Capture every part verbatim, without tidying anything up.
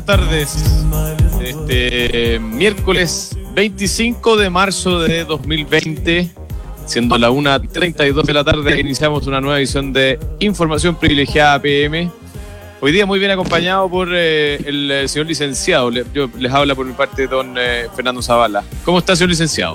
tardes. Este eh, miércoles veinticinco de marzo de dos mil veinte, siendo la una treinta y dos de la tarde, iniciamos una nueva edición de Información Privilegiada P M. Hoy día muy bien acompañado por eh, el, el señor licenciado. Le, yo, les habla por mi parte don eh, Fernando Zavala. ¿Cómo está, señor licenciado?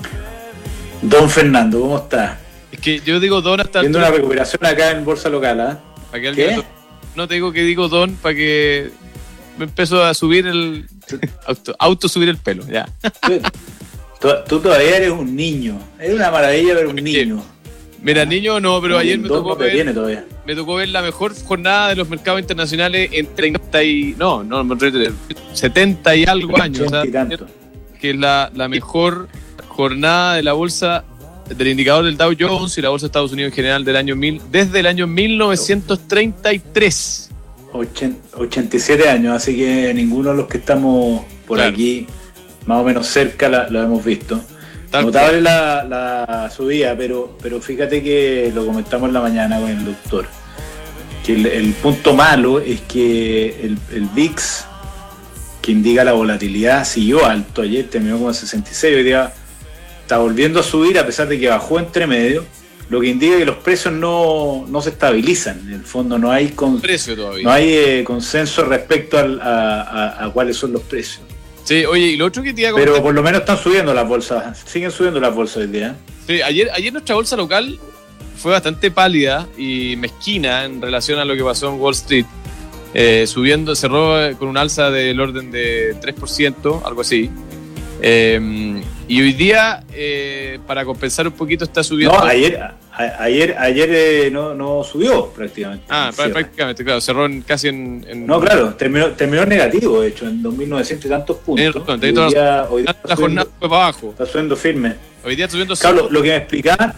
Don Fernando, ¿cómo está? Es que yo digo don hasta... Viendo una recuperación acá en Bolsa Local, ¿ah? ¿eh? Para que alguien... No te digo que digo don para que me empiezo a subir el... auto, auto subir el pelo, ya. Tú, tú todavía eres un niño. Es una maravilla ver un niño. Mira, niño no, pero ayer me tocó, ver, tiene todavía. me tocó ver la mejor jornada de los mercados internacionales en treinta y... No, no, setenta y algo años. O sea, que es la, la mejor jornada de la bolsa, del indicador del Dow Jones y la bolsa de Estados Unidos en general del año mil, desde el año mil novecientos treinta y tres. ochenta y siete años, así que ninguno de los que estamos por claro. aquí, más o menos cerca, la, lo hemos visto. Tal Notable la, la subida, pero, pero fíjate que lo comentamos en la mañana con el doctor, que el, el punto malo es que el, el V I X, que indica la volatilidad, siguió alto. Ayer terminó como sesenta y seis, hoy día está volviendo a subir a pesar de que bajó entre medio, lo que indica que los precios no, no se estabilizan. En el fondo no hay, con, precio todavía. No hay eh, consenso respecto al, a, a, a cuáles son los precios. Sí, oye, y lo otro que te iba a comentar... Pero por lo menos están subiendo las bolsas, siguen subiendo las bolsas hoy día. Sí, ayer, ayer nuestra bolsa local fue bastante pálida y mezquina en relación a lo que pasó en Wall Street. Eh, subiendo, cerró con un alza del orden de tres por ciento, algo así. Eh, y hoy día, eh, para compensar un poquito, está subiendo... No, ayer, a, ayer, ayer eh, no, no subió prácticamente. Ah, prácticamente, claro, cerró en, casi en, en... No, claro, terminó, terminó negativo, de hecho, en dos mil novecientos y tantos puntos. Razón, hoy día, hoy día la jornada subiendo, fue para abajo. Está subiendo firme. Hoy día está subiendo... Claro, lo que me explicaban...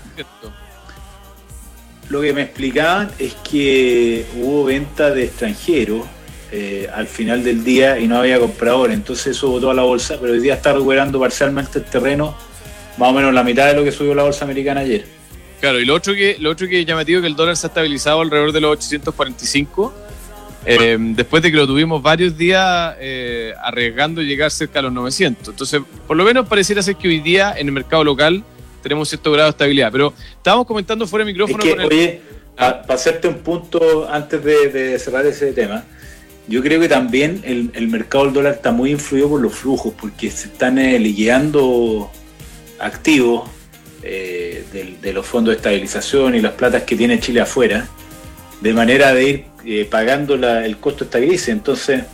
Lo que me explicaban es que hubo venta de extranjeros eh, al final del día y no había compradores, entonces eso botó a la bolsa, pero hoy día está recuperando parcialmente el terreno, más o menos la mitad de lo que subió la bolsa americana ayer. Claro, y lo otro que lo otro que es llamativo es que el dólar se ha estabilizado alrededor de los ochocientos cuarenta y cinco, eh, después de que lo tuvimos varios días eh, arriesgando llegar cerca a los novecientos. Entonces, por lo menos pareciera ser que hoy día en el mercado local tenemos cierto grado de estabilidad, pero estábamos comentando fuera de micrófono. Es que, con el... Oye, para pa hacerte un punto antes de, de cerrar ese tema, yo creo que también el, el mercado del dólar está muy influido por los flujos, porque se están eh, liquidando activos eh, de, de los fondos de estabilización y las platas que tiene Chile afuera, de manera de ir eh, pagando la, el costo de esta crisis. Entonces,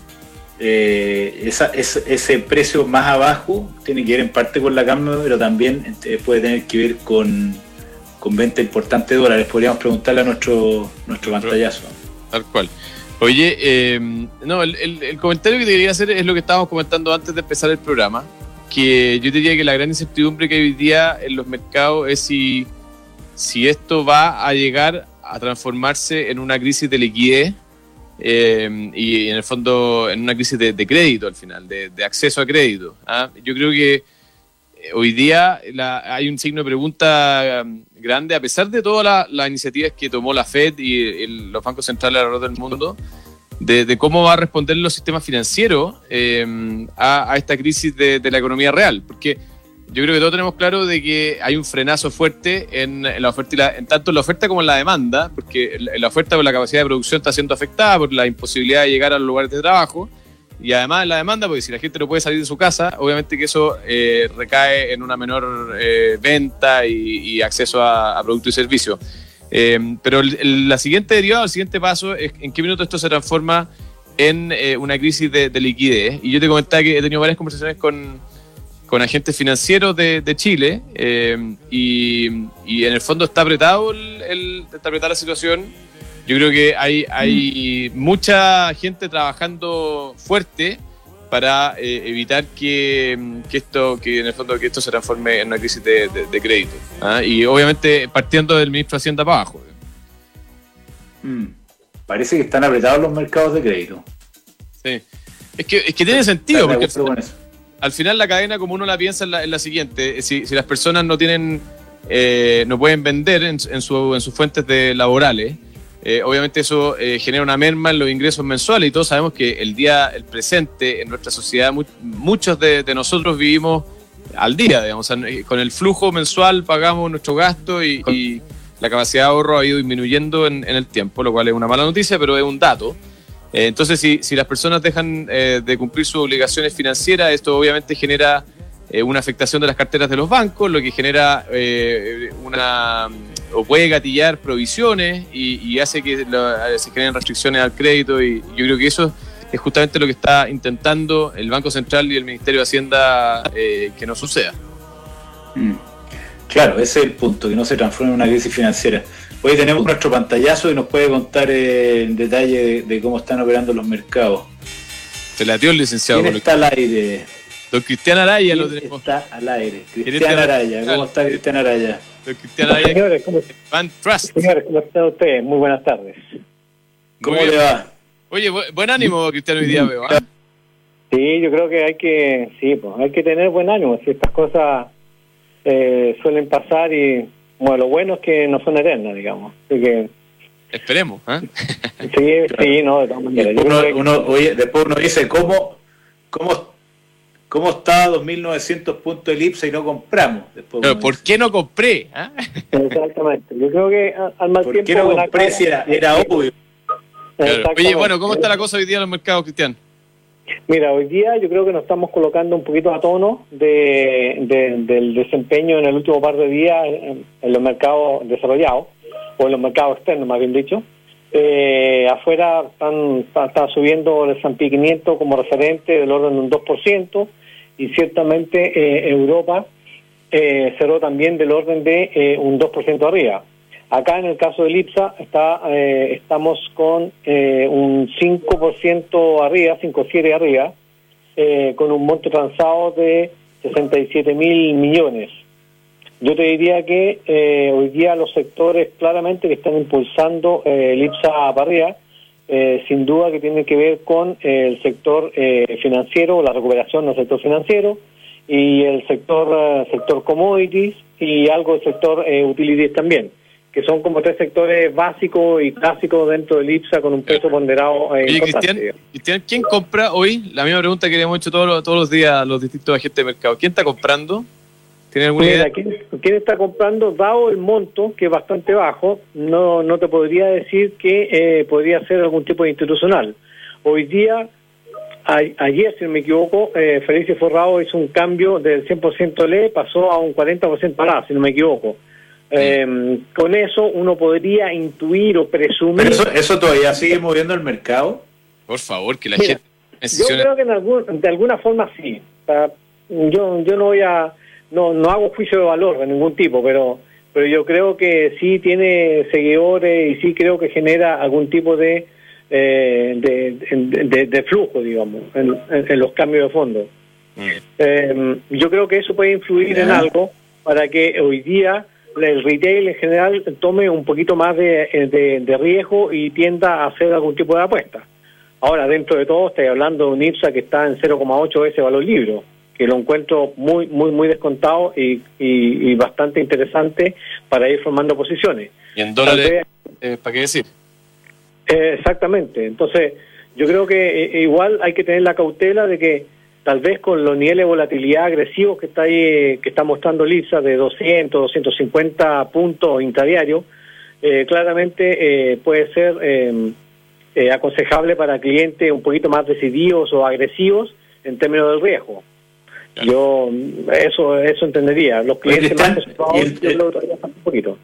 eh, esa, ese, ese precio más abajo tiene que ver en parte con la cambio, pero también eh, puede tener que ver con, con venta importante de dólares. Podríamos preguntarle a nuestro, nuestro pantallazo. Tal cual. Oye, eh, no, el, el, el comentario que te quería hacer es lo que estábamos comentando antes de empezar el programa, que yo diría que la gran incertidumbre que hay hoy día en los mercados es si, si esto va a llegar a transformarse en una crisis de liquidez eh, y en el fondo en una crisis de, de crédito al final, de, de acceso a crédito. ¿ah? Yo creo que hoy día la, hay un signo de pregunta um, grande, a pesar de todas las la iniciativas que tomó la Fed y el, los bancos centrales alrededor del mundo, de, de cómo va a responder los sistemas financieros eh, a, a esta crisis de, de la economía real. Porque yo creo que todos tenemos claro de que hay un frenazo fuerte en, en la oferta y la, en tanto en la oferta como en la demanda, porque en la oferta por la capacidad de producción está siendo afectada por la imposibilidad de llegar a los lugares de trabajo. Y además la demanda, porque si la gente no puede salir de su casa, obviamente que eso eh, recae en una menor eh, venta y, y acceso a, a productos y servicios. Eh, pero el, el, la siguiente derivada, el siguiente paso es en qué minuto esto se transforma en eh, una crisis de, de liquidez. Y yo te comentaba que he tenido varias conversaciones con, con agentes financieros de, de Chile eh, y, y en el fondo está apretado, el, el, está apretada la situación. Yo creo que hay, hay mucha gente trabajando fuerte para eh, evitar que, que esto, que en el fondo que esto se transforme en una crisis de, de, de crédito. ¿ah? Y obviamente partiendo del ministro de Hacienda para abajo. Mm, parece que están apretados los mercados de crédito. Sí. Es que, es que tiene sentido, porque al final, al final la cadena, como uno la piensa, es la, es la siguiente. Si, si las personas no tienen, eh, no pueden vender en, en, su, en sus fuentes de laborales, eh, obviamente eso eh, genera una merma en los ingresos mensuales y todos sabemos que el día, el presente en nuestra sociedad, mu muchos de, de nosotros vivimos al día, digamos, o sea, con el flujo mensual pagamos nuestro gasto y, y la capacidad de ahorro ha ido disminuyendo en, en el tiempo, lo cual es una mala noticia, pero es un dato. Eh, entonces, si, si las personas dejan eh, de cumplir sus obligaciones financieras, esto obviamente genera eh, una afectación de las carteras de los bancos, lo que genera eh, una... o puede gatillar provisiones y, y hace que lo, se generen restricciones al crédito, y yo creo que eso es justamente lo que está intentando el Banco Central y el Ministerio de Hacienda eh, que no suceda. Mm. Claro, ese es el punto, que no se transforme en una crisis financiera. Hoy tenemos nuestro pantallazo y nos puede contar eh, en detalle de, de cómo están operando los mercados. Se la dio el licenciado. ¿Quién está al aire? Don Cristian Araya lo ¿Quién tenemos. está al aire? Cristian Araya, ¿cómo está Cristian Araya? Don Cristian Araya. Señores, ¿cómo, Van Trust. señores, ¿cómo están ustedes? Muy buenas tardes. ¿Cómo le va? Oye, bu buen ánimo, Cristian, hoy día veo, ¿eh? Sí, yo creo que hay que, sí, pues, hay que tener buen ánimo. Si estas cosas eh, suelen pasar y, bueno, lo bueno es que no son eternas, digamos. Así que... Esperemos, ¿eh? Sí, sí, no, de todas maneras. Yo Uno, creo que... uno, oye, después uno dice, ¿cómo, cómo, cómo está dos mil novecientos puntos el I P S A y no compramos? Después Pero, ¿por qué no compré? ¿Eh? Exactamente. Yo creo que al mal ¿Por tiempo... qué no buena compré cara. si era, era obvio? Claro. Oye, bueno, ¿cómo está la cosa hoy día en los mercados, Cristian? Mira, hoy día yo creo que nos estamos colocando un poquito a tono de, de, del desempeño en el último par de días en, en los mercados desarrollados, o en los mercados externos, más bien dicho. Eh, afuera están, está, está subiendo el S and P quinientos como referente del orden de un dos por ciento, y ciertamente eh, Europa eh, cerró también del orden de eh, un dos por ciento arriba. Acá en el caso del I P S A está, eh, estamos con eh, un cinco por ciento arriba, cinco coma siete arriba, eh, con un monto transado de sesenta y siete mil millones. Yo te diría que eh, hoy día los sectores claramente que están impulsando eh, el I P S A para arriba, eh, sin duda que tienen que ver con eh, el sector eh, financiero, la recuperación del sector financiero, y el sector, uh, sector commodities y algo del sector eh, utilities también, que son como tres sectores básicos y clásicos dentro del I P S A con un peso ponderado eh, Oye, importante. Cristian, Cristian, ¿quién compra hoy? La misma pregunta que le hemos hecho todos los, todos los días a los distintos agentes de mercado. ¿Quién está comprando? ¿Tiene alguna Mira, idea? ¿quién, quién está comprando? Dado el monto, que es bastante bajo, no no te podría decir que eh, podría ser algún tipo de institucional. Hoy día, a, ayer, si no me equivoco, eh, Felicio Forrado hizo un cambio del cien por ciento L E, pasó a un cuarenta por ciento para, si no me equivoco. Eh, con eso uno podría intuir o presumir... ¿Pero eso, eso todavía sigue moviendo el mercado? Por favor, que la Mira, gente... yo creo que en algún, de alguna forma sí. O sea, yo yo no voy a... No, no hago juicio de valor de ningún tipo, pero pero yo creo que sí tiene seguidores y sí creo que genera algún tipo de eh, de, de, de flujo, digamos, en, en, en los cambios de fondo. Mm. Eh, yo creo que eso puede influir yeah. en algo para que hoy día el retail en general tome un poquito más de, de, de riesgo y tienda a hacer algún tipo de apuesta. Ahora, dentro de todo, estoy hablando de un I P S A que está en cero coma ocho veces valor libre, que lo encuentro muy muy muy descontado y, y, y bastante interesante para ir formando posiciones. ¿Y en dólares? Eh, ¿Para qué decir? Eh, exactamente. Entonces, yo creo que eh, igual hay que tener la cautela de que tal vez con los niveles de volatilidad agresivos que está ahí, que está mostrando el I P S A de doscientos, doscientos cincuenta puntos intradiarios, eh, claramente eh, puede ser eh, eh, aconsejable para clientes un poquito más decididos o agresivos en términos del riesgo. Claro. Yo eso eso entendería. Los clientes Oye, más conservadores, yo creo que todavía falta un poquito.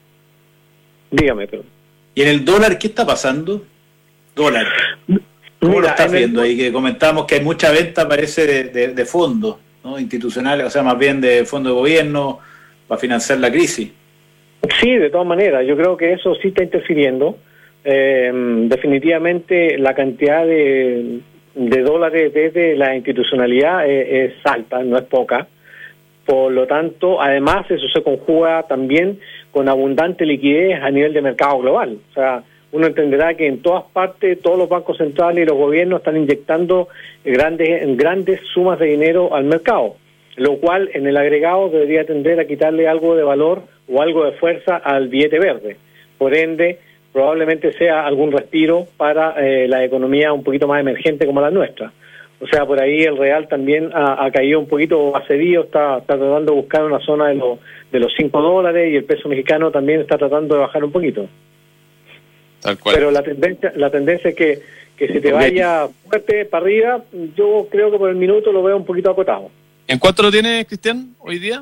Dígame, pero. ¿Y en el dólar qué está pasando? Dólar. ¿Cómo Mira, lo estás viendo? El... Ahí que comentábamos que hay mucha venta, parece, de, de, de fondos, ¿no? Institucionales, o sea, más bien de fondos de gobierno para financiar la crisis. Sí, de todas maneras. Yo creo que eso sí está interfiriendo. Eh, definitivamente la cantidad de, de dólares desde la institucionalidad es, es alta, no es poca. Por lo tanto, además, eso se conjuga también con abundante liquidez a nivel de mercado global. O sea, uno entenderá que en todas partes, todos los bancos centrales y los gobiernos están inyectando grandes, grandes sumas de dinero al mercado, lo cual en el agregado debería tender a quitarle algo de valor o algo de fuerza al billete verde. Por ende, probablemente sea algún respiro para eh, la economía un poquito más emergente como la nuestra. O sea, por ahí el real también ha, ha caído un poquito acedido, está, está tratando de buscar una zona de, lo, de los cinco dólares y el peso mexicano también está tratando de bajar un poquito. Tal cual. Pero la tendencia, la tendencia es que, que si te vaya fuerte para arriba, yo creo que por el minuto lo veo un poquito acotado. ¿En cuánto lo tienes, Cristian, hoy día?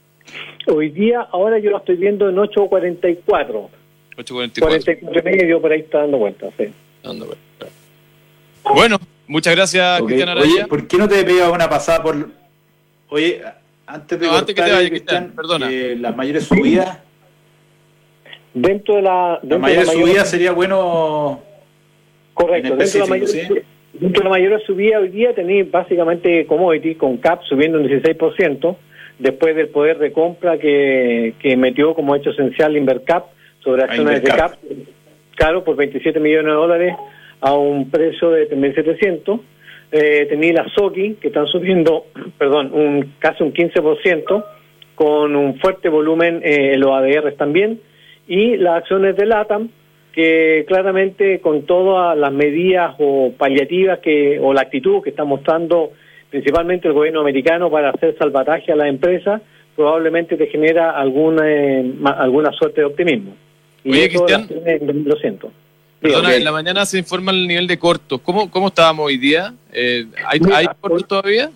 Hoy día, ahora yo lo estoy viendo en ocho cuarenta y cuatro. ocho cuarenta y cuatro. cuarenta y cuatro y medio, por ahí está dando vueltas, sí. Dando vueltas. Bueno, muchas gracias, Okay. Cristian Araya. Oye, ¿por qué no te pegas una pasada por... Oye, antes de no, antes que te vaya, Cristian, perdona. Eh, las mayores subidas... Dentro de la... Dentro Las mayores de la mayor... subidas sería bueno... Correcto, dentro de, la mayor, ¿sí? dentro de la mayor subida hoy día tenéis básicamente commodity con C A P subiendo un dieciséis por ciento después del poder de compra que, que metió como hecho esencial Invercap sobre acciones de C A P, claro, por veintisiete millones de dólares a un precio de tres mil setecientos. Eh, tenéis las Soki que están subiendo, perdón, un casi un quince por ciento con un fuerte volumen eh, en los A D Rs también, y las acciones de LATAM que claramente con todas las medidas o paliativas que o la actitud que está mostrando principalmente el gobierno americano para hacer salvataje a las empresas, probablemente te genera alguna eh, ma, alguna suerte de optimismo. Y Oye, eso Cristian, lo siento. Perdona, sí, en la mañana se informa el nivel de cortos. ¿Cómo, cómo estábamos hoy día? Eh, ¿Hay, Mira, ¿Hay cortos todavía?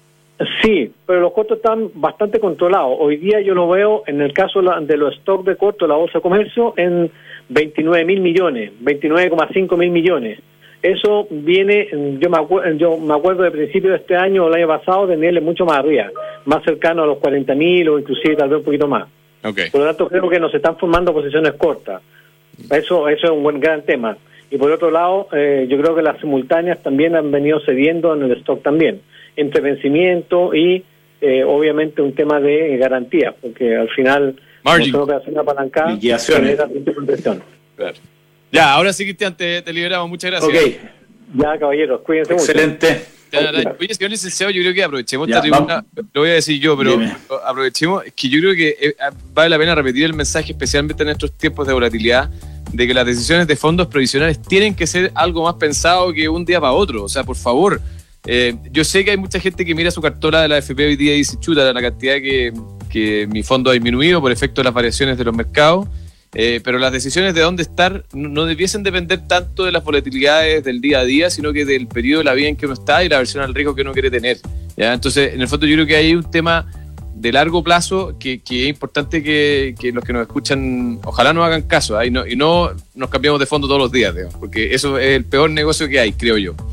Sí, pero los costos están bastante controlados. Hoy día yo lo veo, en el caso de los stocks de corto, la bolsa de comercio, en veintinueve mil millones, veintinueve coma cinco mil millones. Eso viene, yo me, acuerdo, yo me acuerdo de principio de este año o el año pasado, de niveles mucho más arriba, más cercano a los cuarenta mil o inclusive tal vez un poquito más. Okay. Por lo tanto, creo que nos están formando posiciones cortas. Eso, eso es un buen gran tema. Y por otro lado, eh, yo creo que las simultáneas también han venido cediendo en el stock también, entre vencimiento y eh, obviamente un tema de garantía, porque al final Margin. una operación apalancada genera mucha presión. Claro. Ya, ahora sí, Cristian, te, te liberamos. Muchas gracias. Ok. Ya, caballeros, cuídense Excelente. mucho. Excelente. Oye, señor licenciado, yo creo que aprovechemos Ya, esta tribuna, lo voy a decir yo, pero Dime. aprovechemos, es que yo creo que eh, vale la pena repetir el mensaje, especialmente en estos tiempos de volatilidad, de que las decisiones de fondos provisionales tienen que ser algo más pensado que un día para otro. O sea, por favor, eh, yo sé que hay mucha gente que mira su cartola de la A F P hoy día y dice, chuta, la cantidad que, que mi fondo ha disminuido por efecto de las variaciones de los mercados, eh, pero las decisiones de dónde estar no, no debiesen depender tanto de las volatilidades del día a día, sino que del periodo de la vida en que uno está y la versión al riesgo que uno quiere tener, ¿ya? Entonces, en el fondo yo creo que hay un tema de largo plazo que, que es importante que, que los que nos escuchan ojalá nos hagan caso, ¿eh? y, no, y no nos cambiamos de fondo todos los días, digamos, porque eso es el peor negocio que hay, creo yo.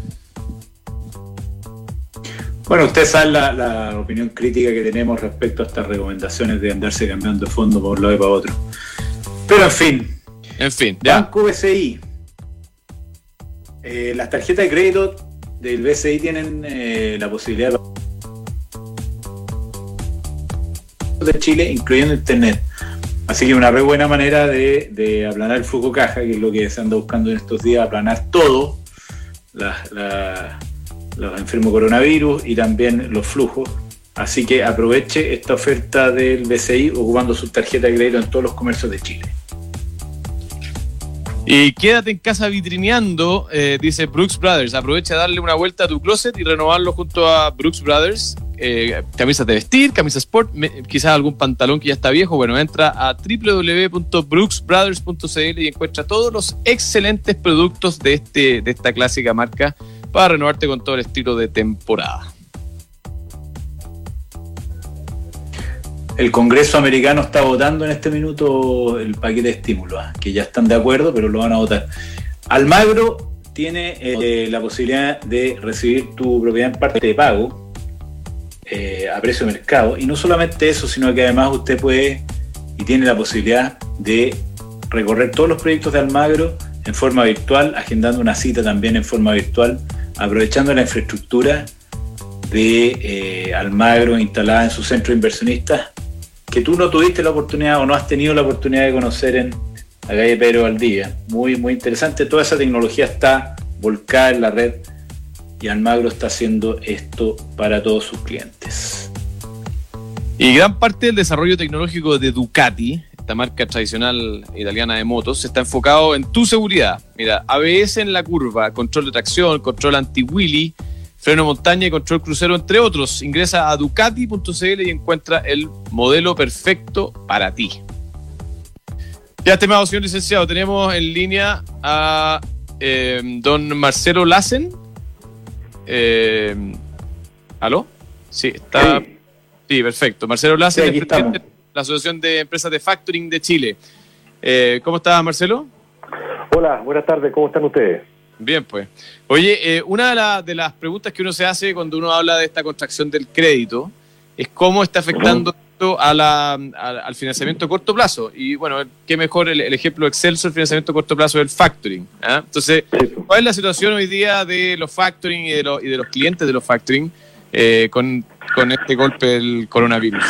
Bueno, usted sabe la, la opinión crítica que tenemos respecto a estas recomendaciones de andarse cambiando de fondo por un lado y para otro. Pero en fin. En fin, ya. Banco B C I. Eh, las tarjetas de crédito del B C I tienen eh, la posibilidad de Chile, incluyendo Internet. Así que una re buena manera de, de aplanar el flujo caja, que es lo que se anda buscando en estos días, aplanar todo, la, la, los enfermos coronavirus y también los flujos. Así que aproveche esta oferta del B C I ocupando su tarjeta de crédito en todos los comercios de Chile. Y quédate en casa vitrineando, eh, dice Brooks Brothers. Aprovecha de darle una vuelta a tu closet y renovarlo junto a Brooks Brothers. Eh, camisas de vestir, camisas sport, me, quizás algún pantalón que ya está viejo. Bueno, entra a doble u doble u doble u punto brooks brothers punto c l y encuentra todos los excelentes productos de, este, de esta clásica marca para renovarte con todo el estilo de temporada. El Congreso americano está votando en este minuto el paquete de estímulos, ¿eh? que ya están de acuerdo, pero lo van a votar. Almagro tiene eh, la posibilidad de recibir tu propiedad en parte de pago eh, a precio de mercado. Y no solamente eso, sino que además usted puede y tiene la posibilidad de recorrer todos los proyectos de Almagro en forma virtual, agendando una cita también en forma virtual, aprovechando la infraestructura de eh, Almagro instalada en su centro de inversionistas, que tú no tuviste la oportunidad o no has tenido la oportunidad de conocer en la calle Pedro Valdivia. Muy, muy interesante. Toda esa tecnología está volcada en la red y Almagro está haciendo esto para todos sus clientes. Y gran parte del desarrollo tecnológico de Ducati esta marca tradicional italiana de motos, está enfocado en tu seguridad. Mira, A B S en la curva, control de tracción, control anti-wheelie, freno montaña y control crucero, entre otros. Ingresa a ducati punto c l y encuentra el modelo perfecto para ti. Ya, estimado señor licenciado, tenemos en línea a eh, don Marcelo Lassen. Eh, ¿Aló? Sí, está... Sí. Sí, perfecto. Marcelo Lassen, sí, es presidente de la Asociación de Empresas de Factoring de Chile. Eh, ¿Cómo estás, Marcelo? Hola, buenas tardes. ¿Cómo están ustedes? Bien, pues. Oye, eh, una de, la, de las preguntas que uno se hace cuando uno habla de esta contracción del crédito es cómo está afectando uh-huh. esto a la, a, al financiamiento a corto plazo. Y bueno, qué mejor el, el ejemplo excelso del financiamiento a corto plazo del factoring. ¿eh? Entonces, ¿cuál es la situación hoy día de los factoring y de, lo, y de los clientes de los factoring eh, con... con este golpe del coronavirus?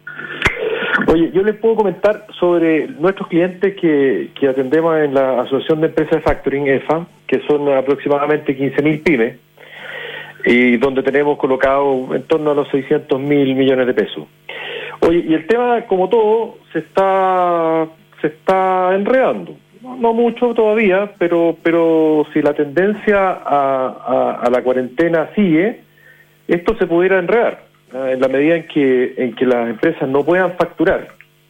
Oye, yo les puedo comentar sobre nuestros clientes que, que atendemos en la Asociación de Empresas de Factoring, E F A, que son aproximadamente quince mil pymes, y donde tenemos colocado en torno a los seiscientos mil millones de pesos. Oye, y el tema, como todo, se está se está enredando. No, no mucho todavía, pero pero si la tendencia a, a, a la cuarentena sigue, esto se pudiera enredar. En la medida en que en que las empresas no puedan facturar.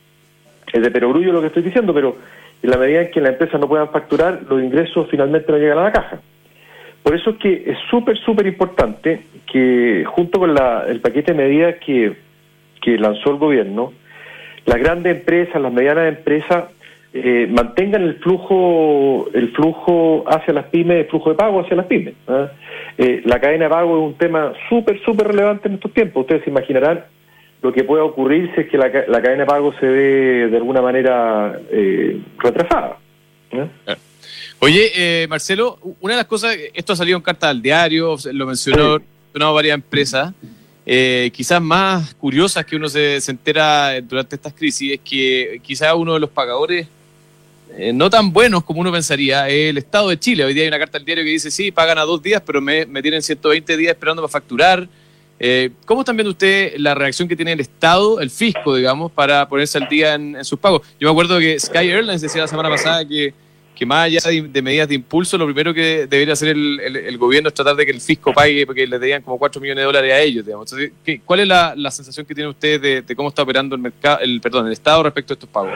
Es de perogrullo lo que estoy diciendo, pero en la medida en que las empresas no puedan facturar, los ingresos finalmente no llegan a la caja. Por eso es que es súper, súper importante que, junto con la, el paquete de medidas que, que lanzó el gobierno, las grandes empresas, las medianas empresas, eh, mantengan el flujo el flujo hacia las pymes, el flujo de pago hacia las pymes. ¿eh? Eh, la cadena de pago es un tema súper, súper relevante en estos tiempos. Ustedes se imaginarán lo que puede ocurrir si es que la, la cadena de pago se ve de alguna manera eh, retrasada. ¿eh? Oye, eh, Marcelo, una de las cosas, esto ha salido en carta al diario, lo mencionó, sí. mencionado varias empresas, eh, quizás más curiosas que uno se, se entera durante estas crisis, es que quizás uno de los pagadores Eh, no tan buenos como uno pensaría, es el Estado de Chile. Hoy día hay una carta al diario que dice, sí, pagan a dos días, pero me, me tienen ciento veinte días esperando para facturar. Eh, ¿Cómo están viendo ustedes la reacción que tiene el Estado, el fisco, digamos, para ponerse al día en, en sus pagos? Yo me acuerdo que Sky Airlines decía la semana pasada que, que más allá de, de medidas de impulso, lo primero que debería hacer el, el, el gobierno es tratar de que el fisco pague, porque les debían como cuatro millones de dólares a ellos, digamos. Entonces, ¿qué, ¿cuál es la, la sensación que tienen ustedes de, de cómo está operando el mercado, el perdón, el Estado respecto a estos pagos?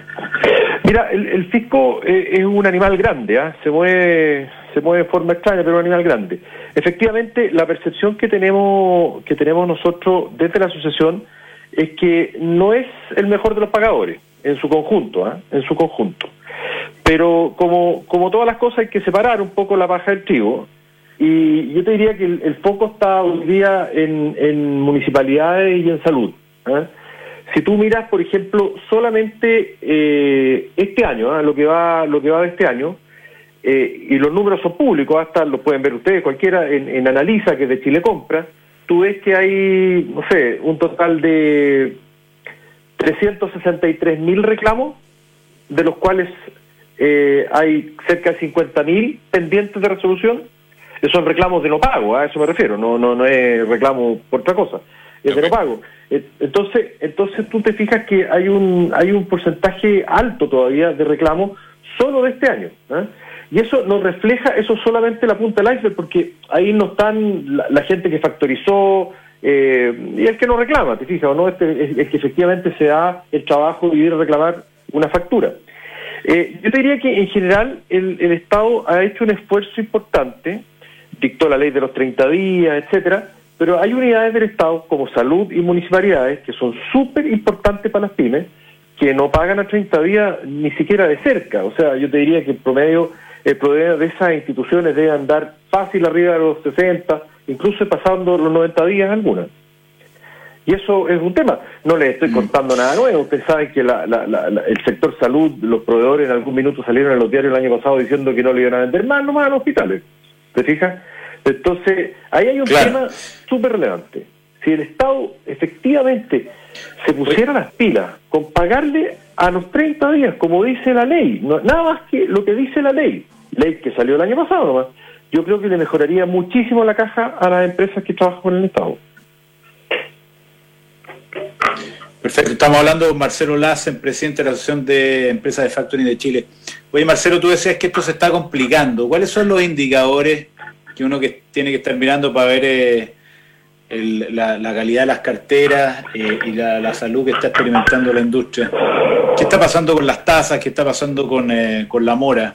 Mira, el, el fisco eh, es un animal grande, ¿eh? se mueve se mueve de forma extraña, pero es un animal grande. Efectivamente, la percepción que tenemos que tenemos nosotros desde la asociación es que no es el mejor de los pagadores en su conjunto, ¿eh? en su conjunto. Pero como como todas las cosas hay que separar un poco la paja del trigo, y yo te diría que el, el foco está hoy día en, en municipalidades y en salud. ¿eh? Si tú miras, por ejemplo, solamente eh, este año, ¿eh? lo que va lo que va de este año, eh, y los números son públicos, hasta los pueden ver ustedes, cualquiera, en, en Analiza, que es de Chile Compra, tú ves que hay, no sé, un total de trescientos sesenta y tres mil reclamos, de los cuales eh, hay cerca de cincuenta mil pendientes de resolución. Esos son reclamos de no pago, a eso me refiero, no no no es reclamo por otra cosa, es de no pago. Entonces, entonces tú te fijas que hay un hay un porcentaje alto todavía de reclamos solo de este año, ¿eh? Y eso nos refleja, eso solamente la punta del iceberg, porque ahí no están la, la gente que factorizó eh, y el que no reclama, te fijas, o no, este, es, es que efectivamente se da el trabajo de ir a reclamar una factura. Eh, yo te diría que en general el, el Estado ha hecho un esfuerzo importante, dictó la ley de los treinta días, etcétera, pero hay unidades del Estado como salud y municipalidades que son súper importantes para las pymes, que no pagan a treinta días ni siquiera de cerca. O sea, yo te diría que el promedio, el promedio de esas instituciones debe andar fácil arriba de los sesenta, incluso pasando los noventa días algunas. Y eso es un tema. No les estoy contando nada nuevo. Ustedes saben que la, la, la, la, el sector salud, los proveedores en algún minuto salieron en los diarios el año pasado diciendo que no le iban a vender más nomás a los hospitales. ¿Te fijas? Entonces, ahí hay un claro. tema súper relevante. Si el Estado efectivamente se pusiera las pilas con pagarle a los treinta días, como dice la ley, no, nada más que lo que dice la ley, ley que salió el año pasado nomás, yo creo que le mejoraría muchísimo la caja a las empresas que trabajan con el Estado. Perfecto, estamos hablando con Marcelo Lassen, presidente de la Asociación de Empresas de Factoring de Chile. Oye, Marcelo, tú decías que esto se está complicando. ¿Cuáles son los indicadores que uno que tiene que estar mirando para ver eh, el, la, la calidad de las carteras eh, y la, la salud que está experimentando la industria? ¿Qué está pasando con las tasas? ¿Qué está pasando con, eh, con la mora?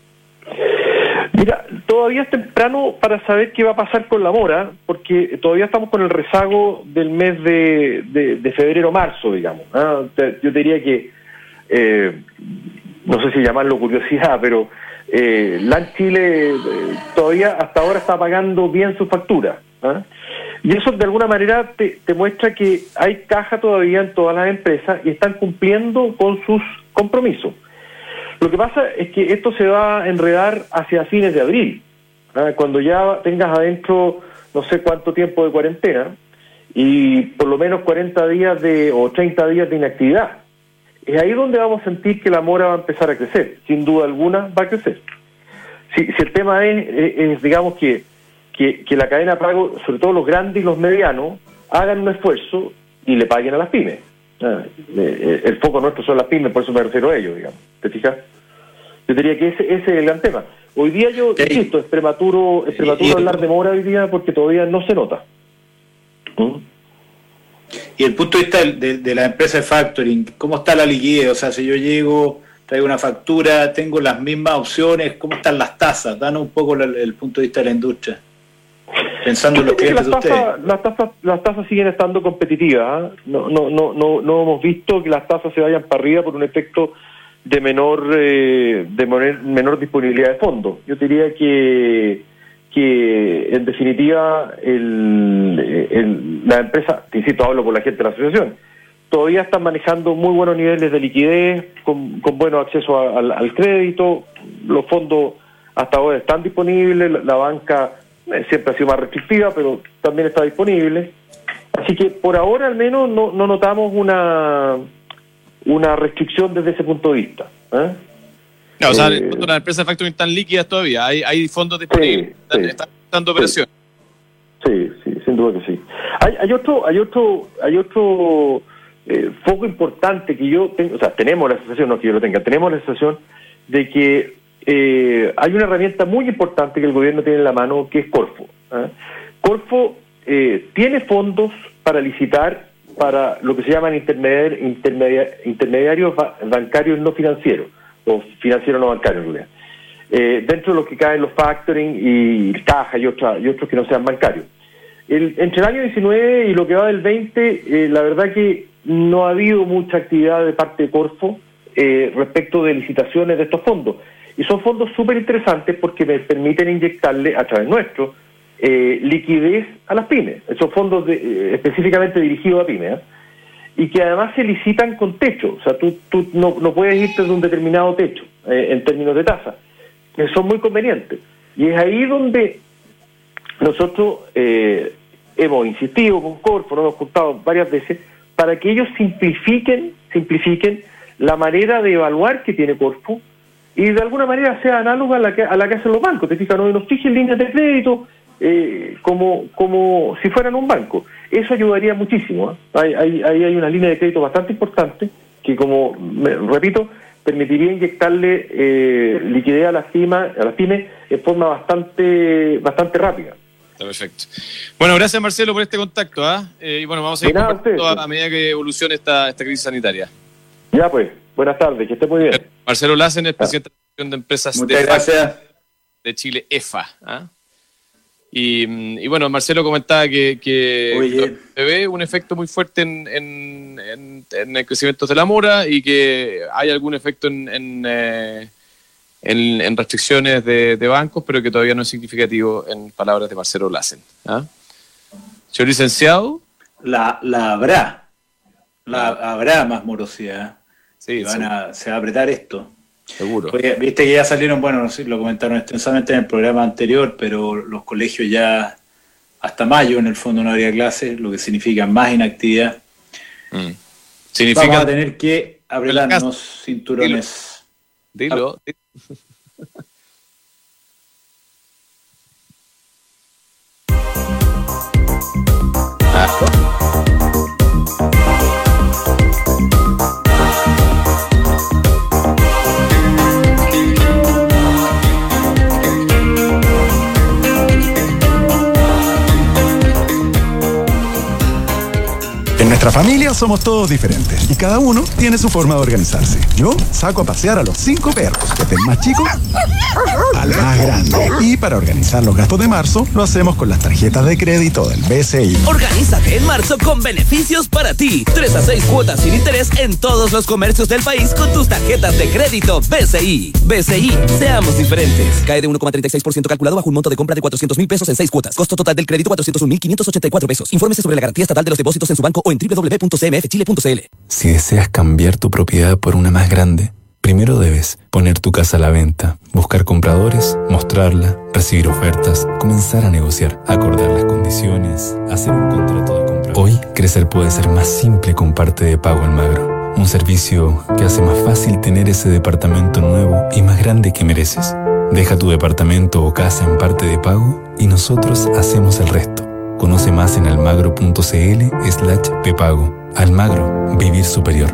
Mira, todavía es temprano para saber qué va a pasar con la mora, porque todavía estamos con el rezago del mes de, de, de febrero-marzo, digamos. ¿Ah? Yo diría que, eh, no sé si llamarlo curiosidad, pero eh, LAN Chile eh, todavía hasta ahora está pagando bien su factura. ¿Ah? Y eso de alguna manera te, te muestra que hay caja todavía en todas las empresas y están cumpliendo con sus compromisos. Lo que pasa es que esto se va a enredar hacia fines de abril, ¿ah? Cuando ya tengas adentro no sé cuánto tiempo de cuarentena y por lo menos cuarenta días de o treinta días de inactividad. Es ahí donde vamos a sentir que la mora va a empezar a crecer, sin duda alguna va a crecer. Si, si el tema es, es, es digamos que, que, que la cadena de pago, sobre todo los grandes y los medianos, hagan un esfuerzo y le paguen a las pymes. Ah, eh, el foco nuestro son las pymes, por eso me refiero a ellos, digamos. ¿Te fijas? Yo diría que ese, ese es el gran tema. Hoy día yo, sí. insisto, es prematuro, es prematuro hablar de mora hoy día porque todavía no se nota. ¿Mm? Y el punto de vista de, de, de la empresa de factoring, ¿cómo está la liquidez? O sea, si yo llego, traigo una factura, tengo las mismas opciones, ¿cómo están las tasas? Danos un poco la, el punto de vista de la industria. Pensando en los clientes de ustedes. Las tasas, las tasas siguen estando competitivas. ¿eh? No, no, no, no, no hemos visto que las tasas se vayan para arriba por un efecto de menor eh, de menor, menor disponibilidad de fondos. Yo diría que que en definitiva el, el, la empresa, te insisto, hablo por la gente de la asociación, todavía están manejando muy buenos niveles de liquidez, con, con buenos acceso a, al, al crédito, los fondos hasta ahora están disponibles, la, la banca eh, siempre ha sido más restrictiva, pero también está disponible. Así que por ahora al menos no, no notamos una una restricción desde ese punto de vista. ¿eh? No, o sea, eh, las empresas de factoring están líquidas todavía, hay, hay fondos disponibles, sí, están, sí, están dando operaciones. Sí, sí, sin duda que sí. Hay, hay otro, hay otro, hay otro eh, foco importante que yo tengo, o sea, tenemos la sensación, no que yo lo tenga, tenemos la sensación de que eh, hay una herramienta muy importante que el gobierno tiene en la mano, que es Corfo. ¿eh? Corfo eh, tiene fondos para licitar para lo que se llaman intermediar, intermedia, intermediarios bancarios no financieros, o financieros no bancarios en realidad. Eh, dentro de los que caen los factoring y caja y, otra, y otros que no sean bancarios. El, entre el año diecinueve y lo que va del veinte, eh, la verdad que no ha habido mucha actividad de parte de Corfo eh, respecto de licitaciones de estos fondos. Y son fondos súper interesantes porque me permiten inyectarle a través nuestro eh, liquidez a las pymes. Esos fondos de, eh, específicamente dirigidos a pymes, ¿eh? Y que además se licitan con techo. O sea, tú, tú no, no puedes irte de un determinado techo eh, en términos de tasa. Que son muy convenientes. Y es ahí donde nosotros eh, hemos insistido con Corfo, nos hemos juntado varias veces, para que ellos simplifiquen, simplifiquen la manera de evaluar que tiene Corfo y de alguna manera sea análoga a la que, a la que hacen los bancos. Te fijas, no nos fijen líneas de crédito eh, como, como si fueran un banco. Eso ayudaría muchísimo. ¿eh? Ahí hay, hay, hay una línea de crédito bastante importante que, como me, repito, permitiría inyectarle eh, liquidez a las pymes, a las pymes de forma bastante bastante rápida. Perfecto. Bueno, gracias Marcelo por este contacto. ¿eh? Eh, y bueno, vamos a seguir compartiendo a, a medida que evolucione esta, esta crisis sanitaria. Ya pues, buenas tardes, que esté muy bien. Marcelo Lassen, el presidente de la Asociación de Empresas Muchas de, gracias. de Chile, E F A. ¿eh? Y, y bueno, Marcelo comentaba que, que se ve un efecto muy fuerte en, en, en, en el crecimiento de la mora y que hay algún efecto en, en, eh, en, en restricciones de, de bancos, pero que todavía no es significativo, en palabras de Marcelo Lassen. ¿Ah? Señor licenciado. La, la habrá. La, habrá más morosidad. Sí, van sí. a, se va a apretar esto. Seguro. Oye, viste que ya salieron, bueno, no sé, lo comentaron extensamente en el programa anterior, pero los colegios ya hasta mayo en el fondo no habría clases, lo que significa más inactividad. Mm. Significa Vamos a tener que apretarnos cinturones. Dilo. Dilo. Ah. nuestra familia somos todos diferentes y cada uno tiene su forma de organizarse. Yo saco a pasear a los cinco perros, desde el más chico al más grande. Y para organizar los gastos de marzo, lo hacemos con las tarjetas de crédito del B C I. Organízate en marzo con beneficios para ti. tres a seis cuotas sin interés en todos los comercios del país con tus tarjetas de crédito B C I. B C I, seamos diferentes. Cae de uno coma treinta y seis por ciento calculado bajo un monto de compra de cuatrocientos mil pesos en seis cuotas. Costo total del crédito cuatrocientos un mil quinientos ochenta y cuatro pesos. Infórmese sobre la garantía estatal de los depósitos en su banco o en doble u doble u doble u punto c m f chile punto c l. Si deseas cambiar tu propiedad por una más grande, primero debes poner tu casa a la venta, buscar compradores, mostrarla, recibir ofertas, comenzar a negociar, acordar las condiciones, hacer un contrato de compra. Hoy, crecer puede ser más simple con Parte de Pago Almagro, un servicio que hace más fácil tener ese departamento nuevo y más grande que mereces. Deja tu departamento o casa en Parte de Pago y nosotros hacemos el resto. Conoce más en almagro.cl slash pepago. Almagro, vivir superior.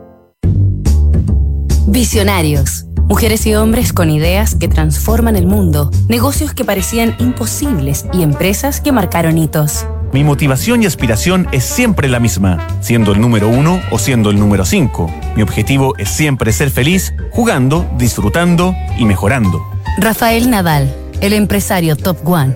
Visionarios. Mujeres y hombres con ideas que transforman el mundo, negocios que parecían imposibles y empresas que marcaron hitos. Mi motivación y aspiración es siempre la misma, siendo el número uno o siendo el número cinco. Mi objetivo es siempre ser feliz, jugando, disfrutando y mejorando. Rafael Nadal, el empresario Top One.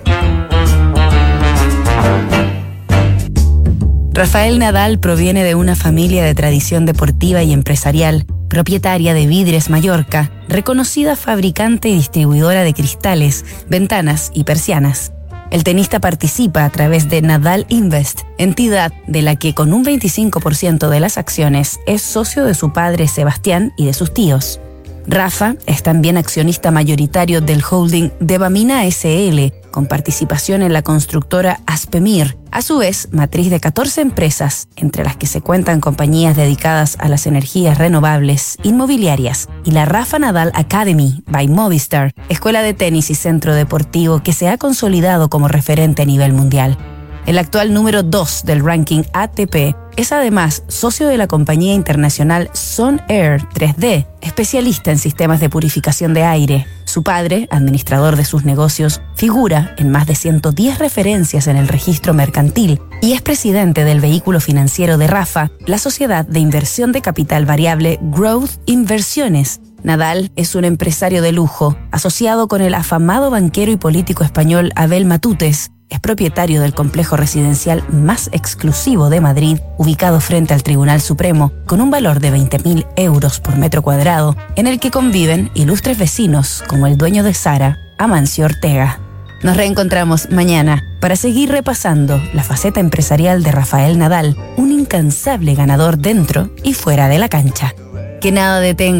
Rafael Nadal proviene de una familia de tradición deportiva y empresarial, propietaria de Vidres Mallorca, reconocida fabricante y distribuidora de cristales, ventanas y persianas. El tenista participa a través de Nadal Invest, entidad de la que con un veinticinco por ciento de las acciones es socio de su padre Sebastián y de sus tíos. Rafa es también accionista mayoritario del holding Devamina S L, con participación en la constructora Aspemir, a su vez matriz de catorce empresas, entre las que se cuentan compañías dedicadas a las energías renovables, inmobiliarias, y la Rafa Nadal Academy by Movistar, escuela de tenis y centro deportivo que se ha consolidado como referente a nivel mundial. El actual número dos del ranking A T P es además socio de la compañía internacional Sun Air tres D, especialista en sistemas de purificación de aire. Su padre, administrador de sus negocios, figura en más de ciento diez referencias en el registro mercantil y es presidente del vehículo financiero de Rafa, la sociedad de inversión de capital variable Growth Inversiones. Nadal es un empresario de lujo, asociado con el afamado banquero y político español Abel Matutes. Es propietario del complejo residencial más exclusivo de Madrid, ubicado frente al Tribunal Supremo, con un valor de veinte mil euros por metro cuadrado, en el que conviven ilustres vecinos como el dueño de Zara, Amancio Ortega. Nos reencontramos mañana para seguir repasando la faceta empresarial de Rafael Nadal, un incansable ganador dentro y fuera de la cancha. Que nada detenga